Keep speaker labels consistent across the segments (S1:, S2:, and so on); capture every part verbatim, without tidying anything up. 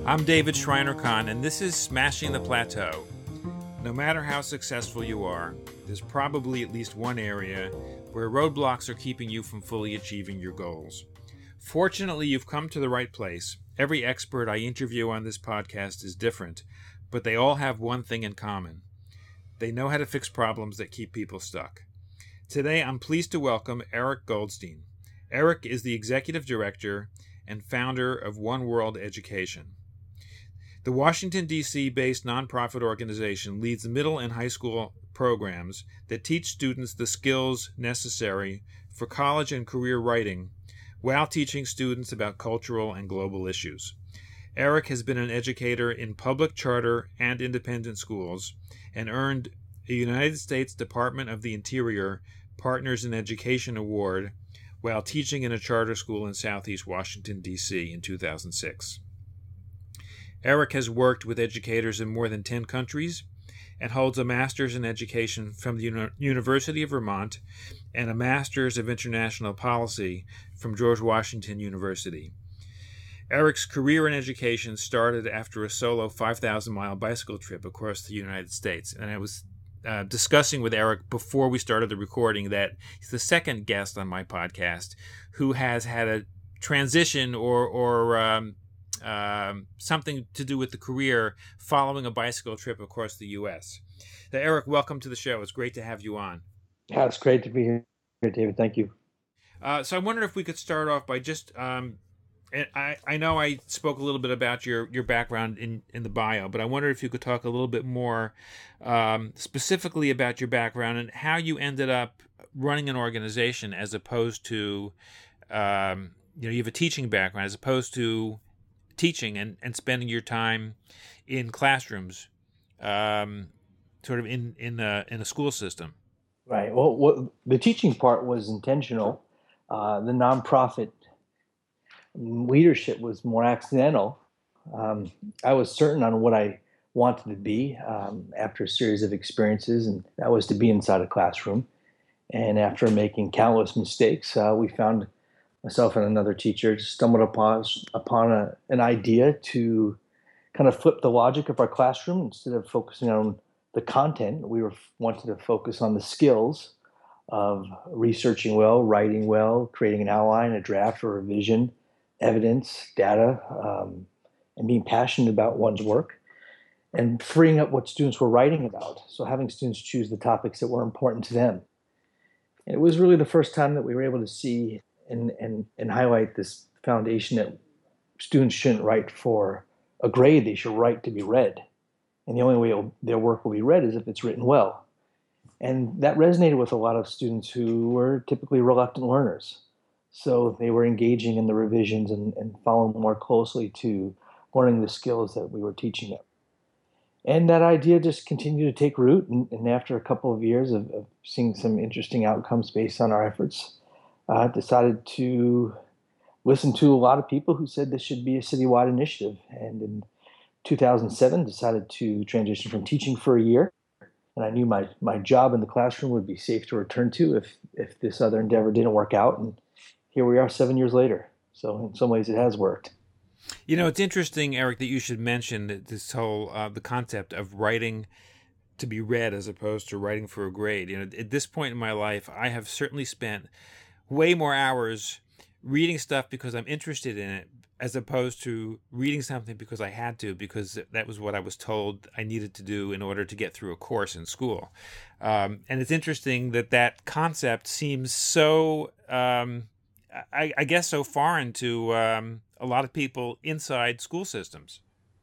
S1: I'm David Schreiner-Kahn, and this is Smashing the Plateau. No matter how successful you are, there's probably at least one area where roadblocks are keeping you from fully achieving your goals. Fortunately, you've come to the right place. Every expert I interview on this podcast is different, but they all have one thing in common. They know how to fix problems that keep people stuck. Today, I'm pleased to welcome Eric Goldstein. Eric is the executive director and founder of One World Education. The Washington, D C-based nonprofit organization leads middle and high school programs that teach students the skills necessary for college and career writing while teaching students about cultural and global issues. Eric has been an educator in public charter and independent schools and earned a United States Department of the Interior Partners in Education Award while teaching in a charter school in Southeast Washington, D C in two thousand six. Eric has worked with educators in more than ten countries and holds a master's in education from the Uni- University of Vermont and a master's of international policy from George Washington University. Eric's career in education started after a solo five thousand mile bicycle trip across the United States. And I was uh, discussing with Eric before we started the recording that he's the second guest on my podcast who has had a transition or, or um, Um, something to do with the career following a bicycle trip across the U S. So Eric, welcome to the show. It's great to have you on.
S2: Yeah, it's great to be here, David. Thank you.
S1: Uh, so I wondered if we could start off by just, um, I, I know I spoke a little bit about your, your background in, in the bio, but I wonder if you could talk a little bit more um, specifically about your background and how you ended up running an organization as opposed to, um, you know, you have a teaching background as opposed to teaching and, and spending your time in classrooms, um, sort of in in a, in a school system.
S2: Right. Well, what, the teaching part was intentional. Uh, the nonprofit leadership was more accidental. Um, I was certain on what I wanted to be um, after a series of experiences, and that was to be inside a classroom. And after making countless mistakes, uh, we found myself and another teacher stumbled upon upon a, an idea to kind of flip the logic of our classroom. Instead of focusing on the content, we were wanted to focus on the skills of researching well, writing well, creating an outline, a draft, or revision, evidence, data, um, and being passionate about one's work, and freeing up what students were writing about. So having students choose the topics that were important to them. And it was really the first time that we were able to see And, and and highlight this foundation that students shouldn't write for a grade. They should write to be read. And the only way it'll, their work will be read is if it's written well. And that resonated with a lot of students who were typically reluctant learners. So they were engaging in the revisions and, and following more closely to learning the skills that we were teaching them. And that idea just continued to take root. And, and after a couple of years of, of seeing some interesting outcomes based on our efforts, I uh, decided to listen to a lot of people who said this should be a citywide initiative. And in two thousand seven, decided to transition from teaching for a year. And I knew my, my job in the classroom would be safe to return to if, if this other endeavor didn't work out. And here we are seven years later. So in some ways it has worked.
S1: You know, it's interesting, Eric, that you should mention that this whole, uh, the concept of writing to be read as opposed to writing for a grade. You know, at this point in my life, I have certainly spent way more hours reading stuff because I'm interested in it as opposed to reading something because I had to, because that was what I was told I needed to do in order to get through a course in school. Um, and it's interesting that that concept seems so, um, I, I guess, so foreign to um, a lot of people inside school systems.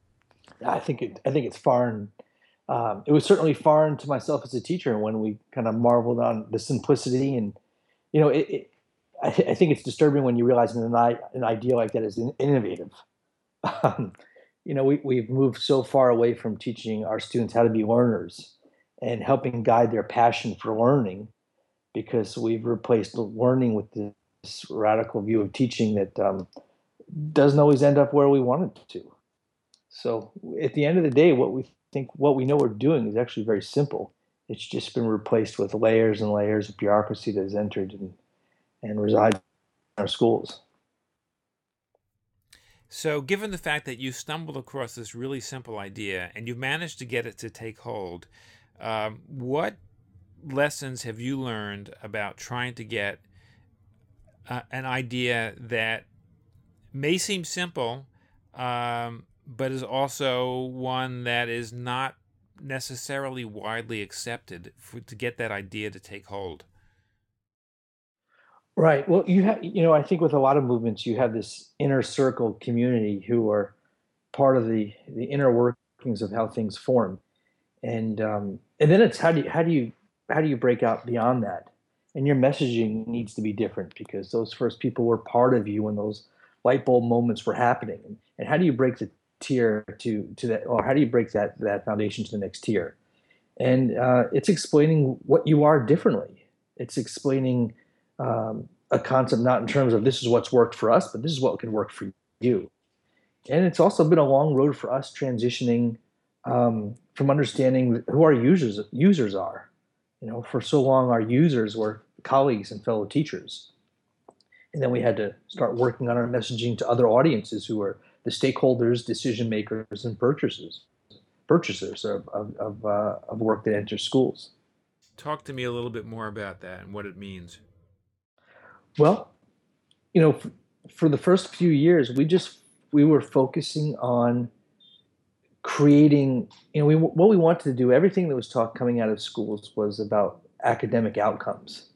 S2: I think it, I think it's foreign. Um, it was certainly foreign to myself as a teacher when we kind of marveled on the simplicity and, you know, it, it I, th- I think it's disturbing when you realize an, an idea like that is in- innovative. Um, you know, we, we've moved so far away from teaching our students how to be learners and helping guide their passion for learning, because we've replaced learning with this radical view of teaching that um, doesn't always end up where we want it to. So at the end of the day, what we think, what we know we're doing is actually very simple. It's just been replaced with layers and layers of bureaucracy that has entered and, and resides in our schools.
S1: So, given the fact that you stumbled across this really simple idea and you managed to get it to take hold, um, what lessons have you learned about trying to get uh, an idea that may seem simple, um, but is also one that is not necessarily widely accepted for, to get that idea to take hold?
S2: Right. Well, you have, you know, I think with a lot of movements, you have this inner circle community who are part of the the inner workings of how things form, and um, and then it's how do you how do you how do you break out beyond that? And your messaging needs to be different because those first people were part of you when those light bulb moments were happening. And, and how do you break the tier to to that, or how do you break that that foundation to the next tier? And uh, it's explaining what you are differently. It's explaining um, a concept not in terms of this is what's worked for us, but this is what can work for you. And it's also been a long road for us transitioning um, from understanding who our users users are. You know, for so long our users were colleagues and fellow teachers, and then we had to start working on our messaging to other audiences who are the stakeholders, decision makers, and purchasers purchasers of of of, uh, of work that enters schools.
S1: Talk to me a little bit more about that and what it means.
S2: Well, you know, f- for the first few years, we just we were focusing on creating. You know, we what we wanted to do. Everything that was taught coming out of schools was about academic outcomes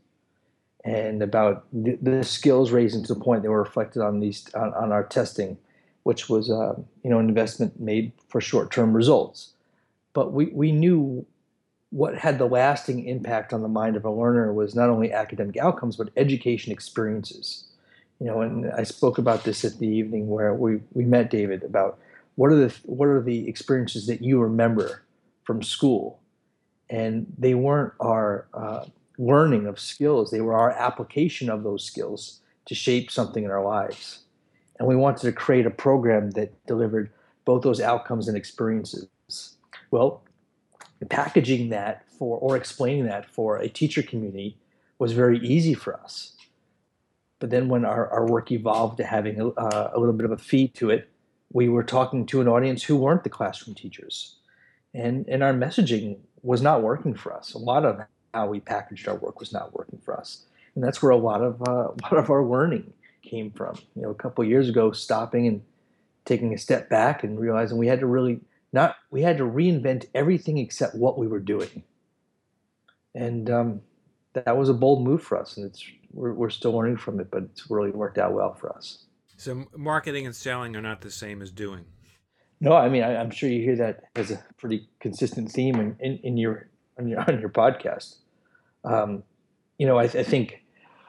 S2: and about the, the skills raising to the point they were reflected on these on, on our testing, which was uh, you know an investment made for short term results. But we we knew what had the lasting impact on the mind of a learner was not only academic outcomes but education experiences. You know, and I spoke about this at the evening where we we met David about what are the what are the experiences that you remember from school, and they weren't our uh, learning of skills; they were our application of those skills to shape something in our lives. And we wanted to create a program that delivered both those outcomes and experiences. Well, packaging that for or explaining that for a teacher community was very easy for us. But then when our, our work evolved to having a, uh, a little bit of a feed to it, we were talking to an audience who weren't the classroom teachers. And, and our messaging was not working for us. A lot of how we packaged our work was not working for us. And that's where a lot of, uh, a lot of our learning came from. You know, a couple of years ago, stopping and taking a step back and realizing we had to really not we had to reinvent everything except what we were doing, and um, that was a bold move for us, and it's we're, we're still learning from it, but it's really worked out well for us.
S1: So, marketing and selling are not the same as doing.
S2: No, I mean I, I'm sure you hear that as a pretty consistent theme in, in, in your on your on your podcast. Um, you know, I, I think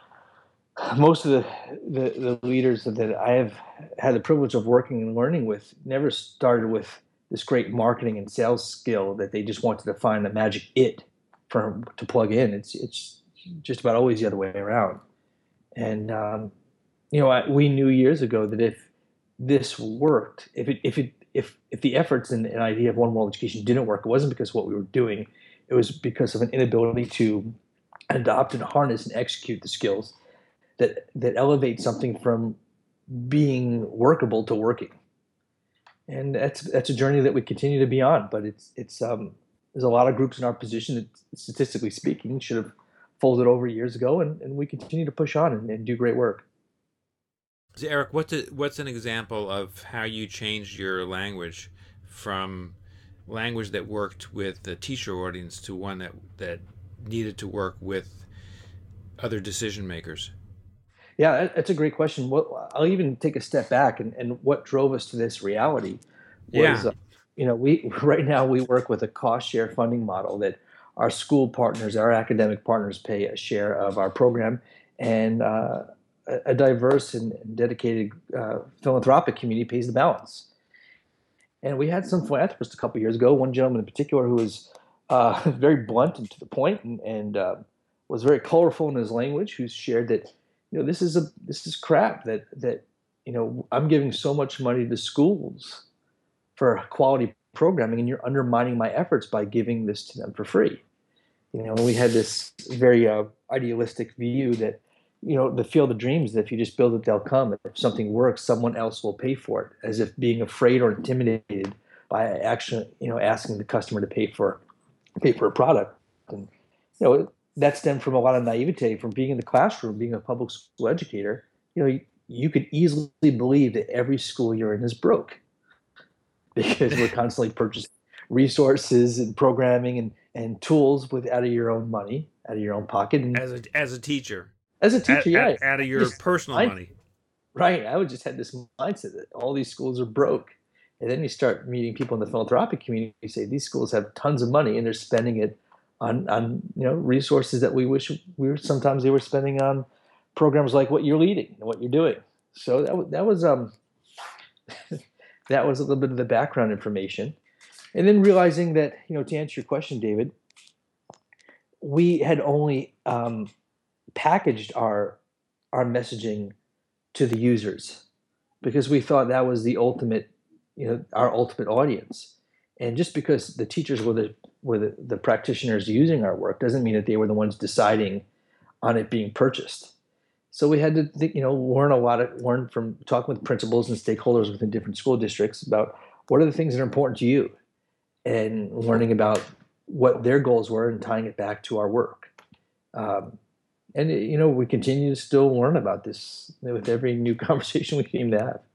S2: most of the, the the leaders that I have had the privilege of working and learning with never started with this great marketing and sales skill that they just wanted to find the magic it for to plug in. It's it's just about always the other way around. And um, you know, I, we knew years ago that if this worked, if it if it if if the efforts and, and idea of one world education didn't work, it wasn't because of what we were doing. It was because of an inability to adopt and harness and execute the skills that that elevate something from being workable to working. And that's that's a journey that we continue to be on. But it's it's um, there's a lot of groups in our position that, statistically speaking, should have folded over years ago, and, and we continue to push on and, and do great work.
S1: So Eric, what's a, what's an example of how you changed your language from language that worked with the teacher audience to one that that needed to work with other decision makers?
S2: Yeah, that's a great question. Well, I'll even take a step back, and, and what drove us to this reality was,
S1: Yeah.
S2: uh, you know, we right now we work with a cost share funding model that our school partners, our academic partners, pay a share of our program, and uh, a, a diverse and dedicated uh, philanthropic community pays the balance. And we had some philanthropists a couple of years ago. One gentleman in particular who was uh, very blunt and to the point, and, and uh, was very colorful in his language. Who shared that, you know, this is a this is crap. That that you know, I'm giving so much money to schools for quality programming, and you're undermining my efforts by giving this to them for free. You know, and we had this very uh, idealistic view that, you know, the field of dreams, that if you just build it, they'll come. If something works, someone else will pay for it, as if being afraid or intimidated by actually, you know, asking the customer to pay for pay for a product. And, you know, that stemmed from a lot of naivete from being in the classroom, being a public school educator. You know, you, you could easily believe that every school you're in is broke because we're constantly purchasing resources and programming and, and tools with out of your own money, out of your own pocket. And
S1: as a as a teacher,
S2: as a
S1: out,
S2: teacher, yeah,
S1: out, out of your
S2: just
S1: personal
S2: I,
S1: money.
S2: right. I would just had this mindset that all these schools are broke. And then you start meeting people in the philanthropic community. You say these schools have tons of money and they're spending it on, on you know resources that we wish we were sometimes they were spending on programs like what you're leading and what you're doing. So that was that was um that was a little bit of the background information, and then realizing that, you know to answer your question, David, we had only um, packaged our our messaging to the users because we thought that was the ultimate, you know, our ultimate audience. And just because the teachers were the were the, the practitioners using our work doesn't mean that they were the ones deciding on it being purchased. So we had to, think, you know, learn a lot of learn from talking with principals and stakeholders within different school districts about what are the things that are important to you, and learning about what their goals were and tying it back to our work. Um, and you know, we continue to still learn about this with every new conversation we seem to have.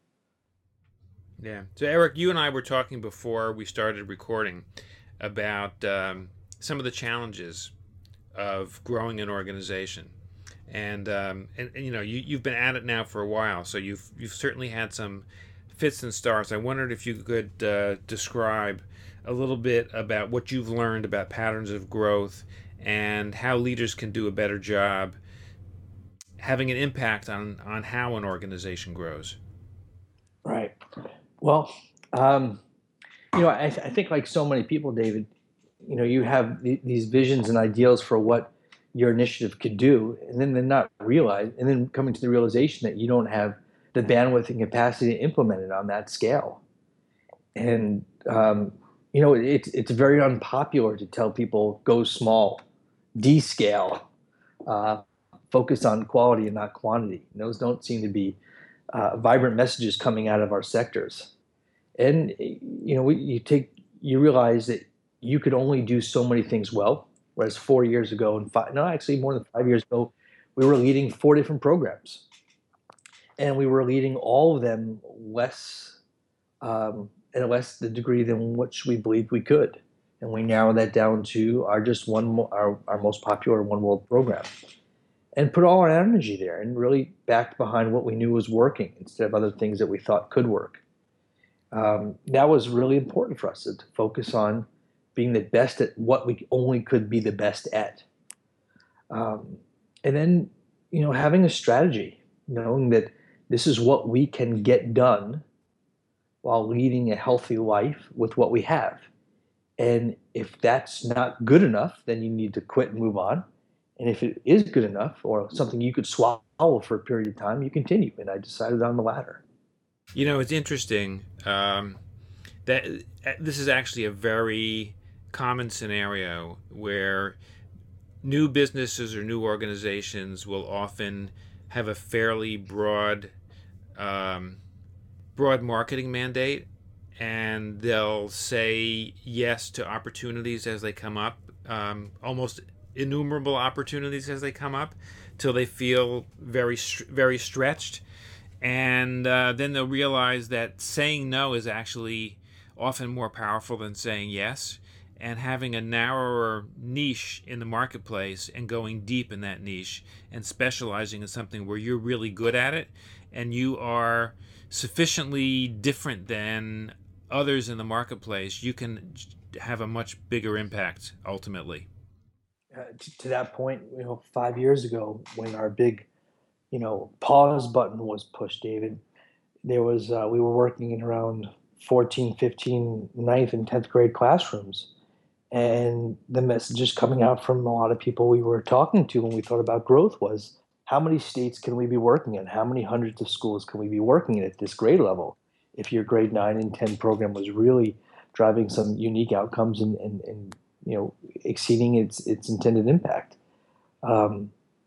S1: Yeah. So Eric, you and I were talking before we started recording about um, some of the challenges of growing an organization. And, um, and, and you know, you, you've been at it now for a while, so you've you've certainly had some fits and starts. I wondered if you could uh, describe a little bit about what you've learned about patterns of growth and how leaders can do a better job having an impact on, on how an organization grows.
S2: Right. Well, um, you know, I, I think like so many people, David, you know, you have th- these visions and ideals for what your initiative could do, and then they're not realized, and then coming to the realization that you don't have the bandwidth and capacity to implement it on that scale. And um, you know, it's it's very unpopular to tell people go small, descale, uh, focus on quality and not quantity. And those don't seem to be uh, vibrant messages coming out of our sectors. And you know, we, you take you realize that you could only do so many things well. Whereas four years ago and five, no, actually more than five years ago, we were leading four different programs, and we were leading all of them less um, at less the degree than which we believed we could. And we narrowed that down to our just one our, our most popular One World program, and put all our energy there, and really backed behind what we knew was working instead of other things that we thought could work. Um, that was really important for us to focus on being the best at what we only could be the best at. Um, and then, you know, having a strategy, knowing that this is what we can get done while leading a healthy life with what we have. And if that's not good enough, then you need to quit and move on. And if it is good enough or something you could swallow for a period of time, you continue. And I decided on the latter.
S1: You know, it's interesting um, that this is actually a very common scenario where new businesses or new organizations will often have a fairly broad um, broad marketing mandate, and they'll say yes to opportunities as they come up, um, almost innumerable opportunities as they come up, till they feel very very stretched, and uh, then they'll realize that saying no is actually often more powerful than saying yes. And having a narrower niche in the marketplace and going deep in that niche and specializing in something where you're really good at it and you are sufficiently different than others in the marketplace, you can have a much bigger impact ultimately.
S2: Uh, to, to that point, you know, five years ago when our big, you know, pause button was pushed, David, there was, uh, we were working in around fourteen, fifteen, ninth and tenth grade classrooms. And the messages coming out from a lot of people we were talking to when we thought about growth was, how many states can we be working in? How many hundreds of schools can we be working in at this grade level? If your grade nine and ten program was really driving some unique outcomes, and, and, and you know, exceeding its its intended impact. Um,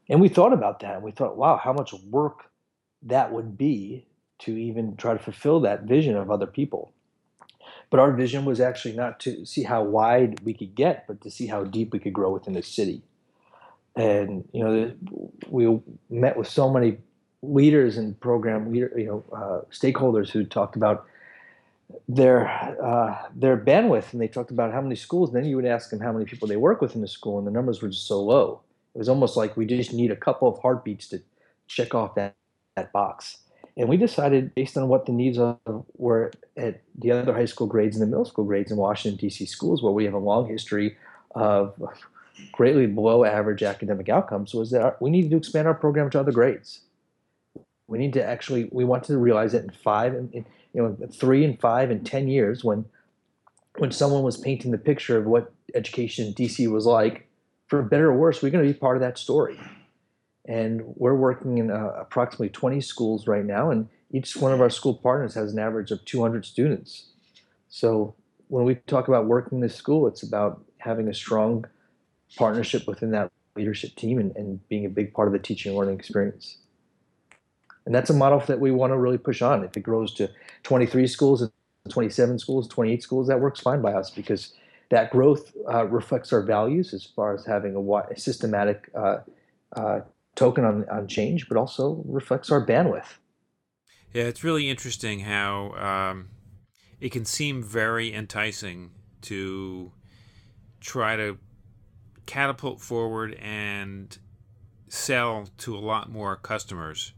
S2: And we thought about that. We thought, wow, how much work that would be to even try to fulfill that vision of other people. But our vision was actually not to see how wide we could get, but to see how deep we could grow within the city. And you know, we met with so many leaders and program leader, you know, uh, stakeholders who talked about their uh, their bandwidth, and they talked about how many schools. And then you would ask them how many people they work with in the school, and the numbers were just so low. It was almost like we just need a couple of heartbeats to check off that that box. And we decided, based on what the needs of, were at the other high school grades and the middle school grades in Washington, D C schools, where we have a long history of greatly below average academic outcomes, was that our, we needed to expand our program to other grades. We need to actually, we wanted to realize that in five, and you know, three and five and ten years, when when someone was painting the picture of what education in D C was like, for better or worse, we're going to be part of that story. And we're working in uh, approximately twenty schools right now, and each one of our school partners has an average of two hundred students. So when we talk about working this school, it's about having a strong partnership within that leadership team, and, and being a big part of the teaching and learning experience. And that's a model that we want to really push on. If it grows to twenty-three schools and twenty-seven schools, twenty-eight schools, that works fine by us, because that growth uh, reflects our values as far as having a, a systematic uh, uh, token on, on change, but also reflects our bandwidth.
S1: Yeah, it's really interesting how um, it can seem very enticing to try to catapult forward and sell to a lot more customers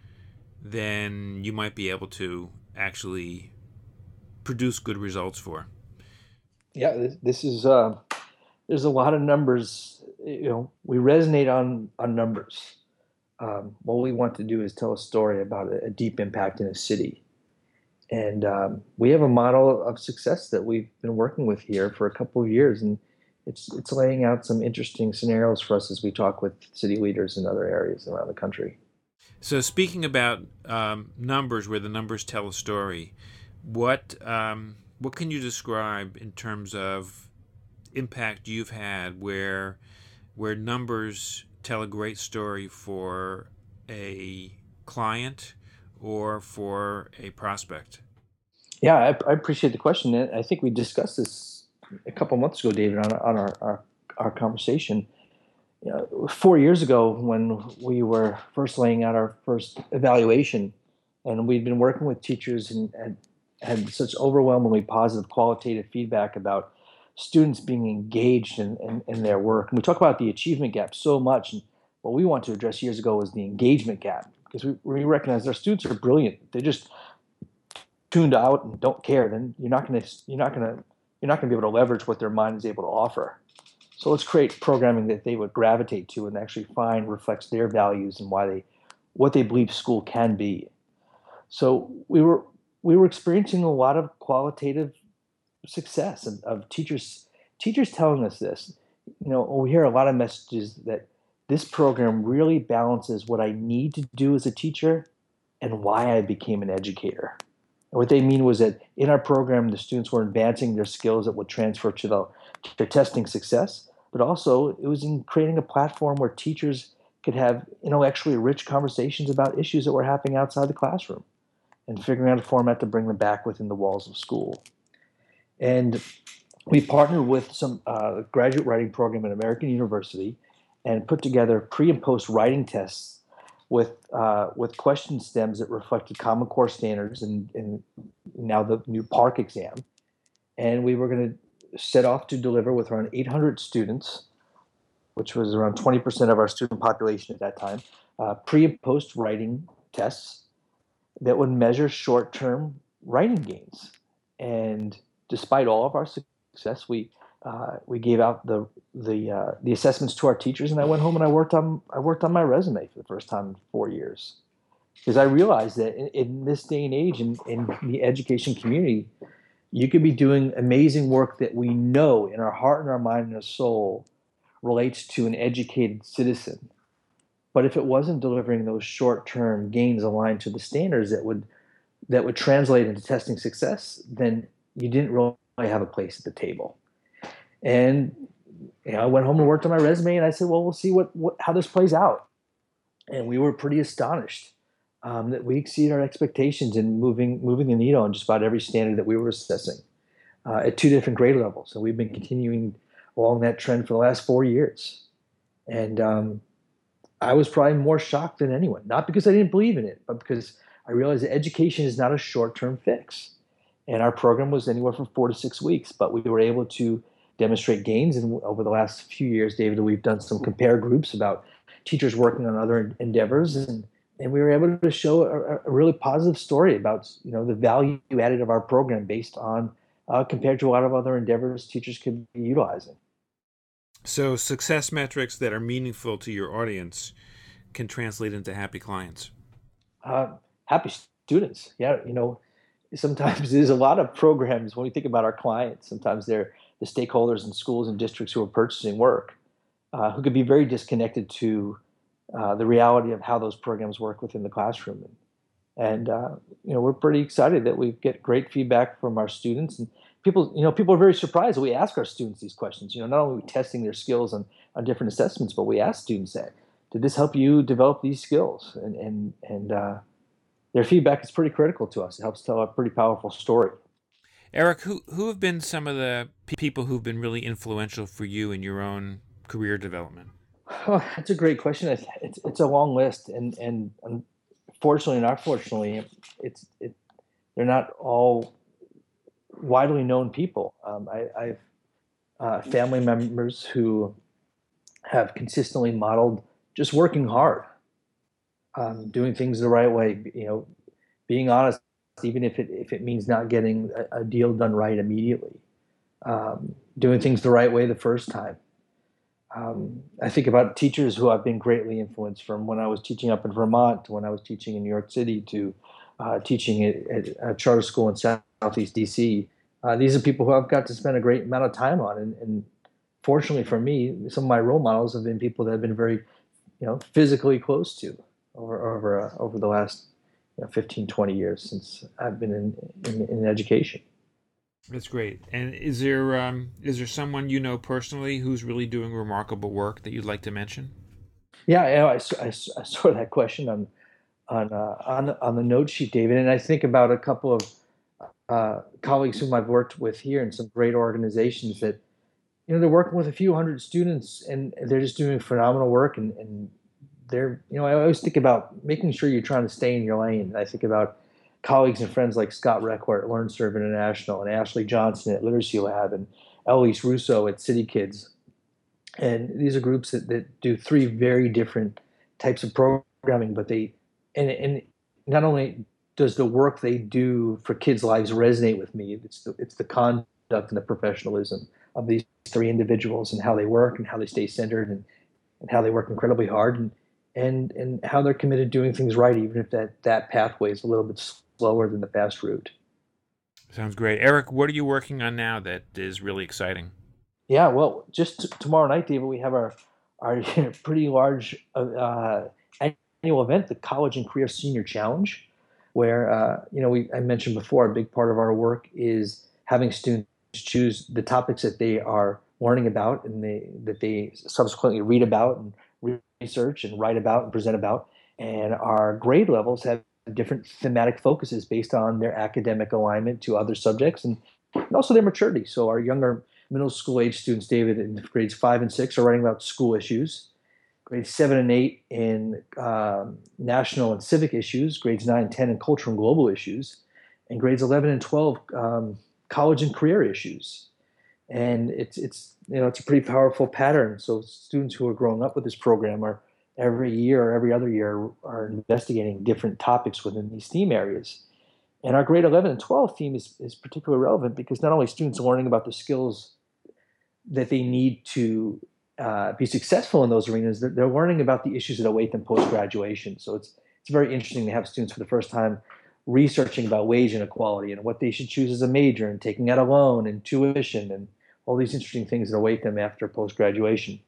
S1: than you might be able to actually produce good results for.
S2: Yeah, this, this is uh, there's a lot of numbers. You know, we resonate on on numbers. Um, what we want to do is tell a story about a, a deep impact in a city, and um, we have a model of success that we've been working with here for a couple of years, and it's it's laying out some interesting scenarios for us as we talk with city leaders in other areas around the country.
S1: So, speaking about um, numbers, where the numbers tell a story, what um, what can you describe in terms of impact you've had where where numbers tell a great story for a client or for a prospect?
S2: Yeah, I, I appreciate the question. I think we discussed this a couple months ago, David, on, on our, our, our conversation. You know, four years ago, when we were first laying out our first evaluation, and we'd been working with teachers and, and had such overwhelmingly positive qualitative feedback about students being engaged in, in, in their work. And we talk about the achievement gap so much. And what we want to address years ago was the engagement gap, because we, we recognize our students are brilliant. They're just tuned out and don't care. Then you're not going to you're not going to you're not going to be able to leverage what their mind is able to offer. So let's create programming that they would gravitate to and actually find reflects their values and why they what they believe school can be. So we were we were experiencing a lot of qualitative success of, of teachers teachers telling us this. You know, we hear a lot of messages that this program really balances what I need to do as a teacher and why I became an educator. And what they mean was that in our program, the students were advancing their skills that would transfer to the, their testing success, but also it was in creating a platform where teachers could have intellectually rich conversations about issues that were happening outside the classroom, and figuring out a format to bring them back within the walls of school. And we partnered with some uh, graduate writing program at American University and put together pre and post writing tests with uh, with question stems that reflected Common Core standards and, and now the new PARCC exam. And we were going to set off to deliver with around eight hundred students, which was around twenty percent of our student population at that time, uh, pre and post writing tests that would measure short-term writing gains. And despite all of our success, we uh, we gave out the the uh, the assessments to our teachers, and I went home and I worked on I worked on my resume for the first time in four years, because I realized that in, in this day and age, in, in the education community, you could be doing amazing work that we know in our heart and our mind and our soul relates to an educated citizen. But if it wasn't delivering those short-term gains aligned to the standards that would that would translate into testing success, then you didn't really have a place at the table. And you know, I went home and worked on my resume, and I said, well, we'll see what, what how this plays out. and we were pretty astonished um, that we exceeded our expectations in moving moving the needle on just about every standard that we were assessing uh, at two different grade levels. And we've been continuing along that trend for the last four years. And um, I was probably more shocked than anyone, not because I didn't believe in it, but because I realized that education is not a short-term fix. And our program was anywhere from four to six weeks, but we were able to demonstrate gains. And over the last few years, David, we've done some compare groups about teachers working on other endeavors, and, and we were able to show a, a really positive story about, you know, the value added of our program based on uh, compared to a lot of other endeavors teachers could be utilizing.
S1: So success metrics that are meaningful to your audience can translate into happy clients.
S2: Uh, happy students. Yeah, you know, sometimes there's a lot of programs when we think about our clients. Sometimes they're the stakeholders in schools and districts who are purchasing work, uh, who could be very disconnected to uh, the reality of how those programs work within the classroom. And, and uh, you know, we're pretty excited that we get great feedback from our students. And people, you know, people are very surprised that we ask our students these questions. You know, not only are we testing their skills on, on different assessments, but we ask students that, did this help you develop these skills? And, and, and uh, their feedback is pretty critical to us. It helps tell a pretty powerful story.
S1: Eric, who who have been some of the people who've been really influential for you in your own career development?
S2: Oh, that's a great question. It's, it's, it's a long list, and and unfortunately and unfortunately, it's it, they're not all widely known people. Um, I, I've uh, family members who have consistently modeled just working hard, um, doing things the right way. You know, being honest, even if it if it means not getting a, a deal done right immediately, um, doing things the right way the first time. Um, I think about teachers who I've been greatly influenced from when I was teaching up in Vermont to when I was teaching in New York City to uh, teaching at, at a charter school in Southeast D C. Uh, these are people who I've got to spend a great amount of time on, and, and fortunately for me, some of my role models have been people that I've been very, you know, physically close to over over uh, over the last you know, fifteen, twenty years since I've been in, in, in education.
S1: That's great. And is there um, is there someone you know personally who's really doing remarkable work that you'd like to mention?
S2: Yeah, you know, I, I, I saw that question on on uh, on the, on the note sheet, David, and I think about a couple of uh, colleagues whom I've worked with here in some great organizations that, you know, they're working with a few hundred students and they're just doing phenomenal work, and, and they're, you know, I always think about making sure you're trying to stay in your lane. And I think about colleagues and friends like Scott Reckler at LearnServe International, and Ashley Johnson at Literacy Lab, and Elise Russo at City Kids. And these are groups that, that do three very different types of programming, but they, and, and not only does the work they do for kids' lives resonate with me, it's the, it's the conduct and the professionalism of these three individuals and how they work and how they stay centered, and, and how they work incredibly hard, and, and, and how they're committed to doing things right, even if that, that pathway is a little bit slower than the fast route.
S1: Sounds great. Eric, what are you working on now that is really exciting?
S2: Yeah, well, just t- tomorrow night, David, we have our our pretty large uh, annual event, the College and Career Senior Challenge, where uh, you know we I mentioned before, a big part of our work is having students choose the topics that they are learning about and they that they subsequently read about and research and write about and present about. And our grade levels have different thematic focuses based on their academic alignment to other subjects, and, and also their maturity. So our younger middle school age students, David, in grades five and six, are writing about school issues. Grades seven and eight in um, national and civic issues. Grades nine and ten in cultural and global issues. And grades eleven and twelve, um, college and career issues. And it's it's you know it's a pretty powerful pattern. So students who are growing up with this program are every year or every other year are investigating different topics within these theme areas. And our grade eleven and twelve theme is, is particularly relevant because not only students are learning about the skills that they need to uh, be successful in those arenas, they're, they're learning about the issues that await them post-graduation. So it's it's very interesting to have students for the first time researching about wage inequality and what they should choose as a major, and taking out a loan and tuition and all these interesting things that await them after post-graduation.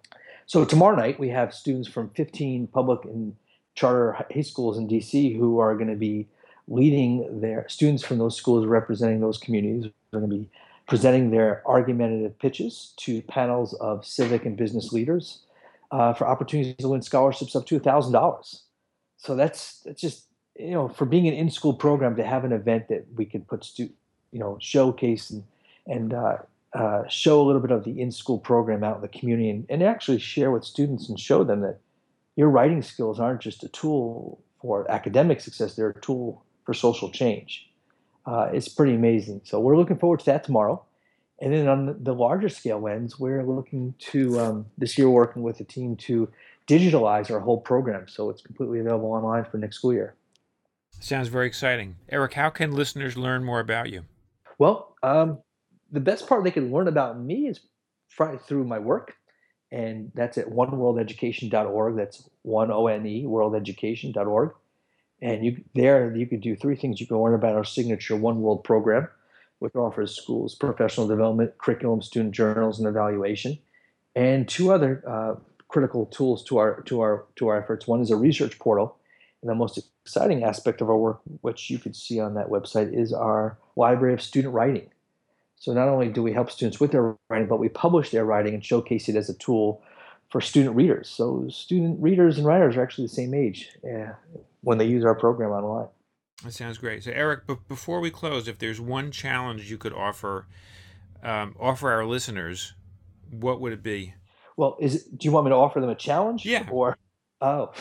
S2: So tomorrow night we have students from fifteen public and charter high schools in D C who are going to be leading their students from those schools representing those communities. They're going to be presenting their argumentative pitches to panels of civic and business leaders uh, for opportunities to win scholarships up to one thousand dollars. So that's that's just, you know, for being an in-school program, to have an event that we can put, stu- you know, showcase and, and uh, uh, show a little bit of the in-school program out in the community, and, and actually share with students and show them that your writing skills aren't just a tool for academic success, they're a tool for social change. Uh, it's pretty amazing. So we're looking forward to that tomorrow. And then on the larger scale wins, we're looking to, um, this year, working with a team to digitalize our whole program so it's completely available online for next school year.
S1: Sounds very exciting. Eric, how can listeners learn more about you?
S2: Well, um, the best part they can learn about me is through my work, and that's at one world education dot org. That's one O N E, world education dot org. And you there you could do three things. You can learn about our signature One World program, which offers schools professional development, curriculum, student journals, and evaluation, and two other uh, critical tools to our to our to our efforts. One is a research portal, and the most exciting aspect of our work, which you could see on that website, is our library of student writing. So not only do we help students with their writing, but we publish their writing and showcase it as a tool for student readers. So student readers and writers are actually the same age uh, when they use our program online.
S1: That sounds great. So, Eric, b- before we close, if there's one challenge you could offer um, offer our listeners, what would it be?
S2: Well, is it, do you want me to offer them a challenge?
S1: Yeah.
S2: Or oh,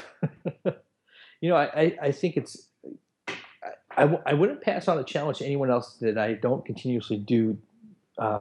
S2: you know, I, I, I think it's I, I, I wouldn't pass on a challenge to anyone else that I don't continuously do uh,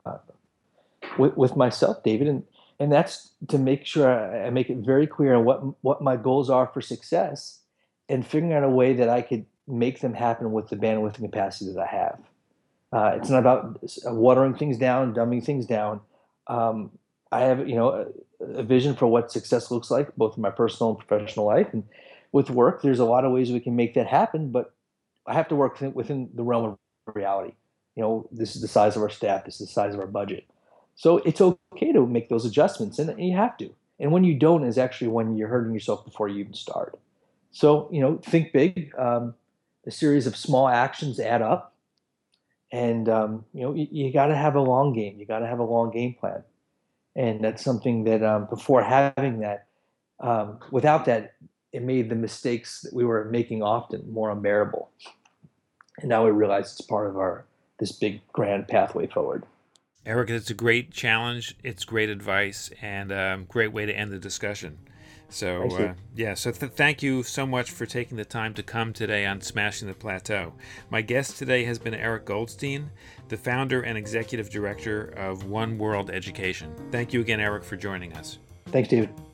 S2: with, with myself, David, and and that's to make sure I, I make it very clear on what what my goals are for success, and figuring out a way that I could make them happen with the bandwidth and capacity that I have. Uh, it's not about watering things down, dumbing things down. Um, I have, you know, a, a vision for what success looks like, both in my personal and professional life. And with work, there's a lot of ways we can make that happen, but I have to work within, within the realm of reality. You know, this is the size of our staff, this is the size of our budget. So it's okay to make those adjustments, and, and you have to. And when you don't is actually when you're hurting yourself before you even start. So, you know, think big. Um, a series of small actions add up. And, um, you know, you, you got to have a long game. You got to have a long game plan. And that's something that um, before having that, um, without that, it made the mistakes that we were making often more unbearable. And now we realize it's part of our this big grand pathway forward.
S1: Eric, it's a great challenge. It's great advice, and a um, great way to end the discussion. So, uh, yeah, so th- thank you so much for taking the time to come today on Smashing the Plateau. My guest today has been Eric Goldstein, the founder and executive director of One World Education. Thank you again, Eric, for joining us.
S2: Thanks, David.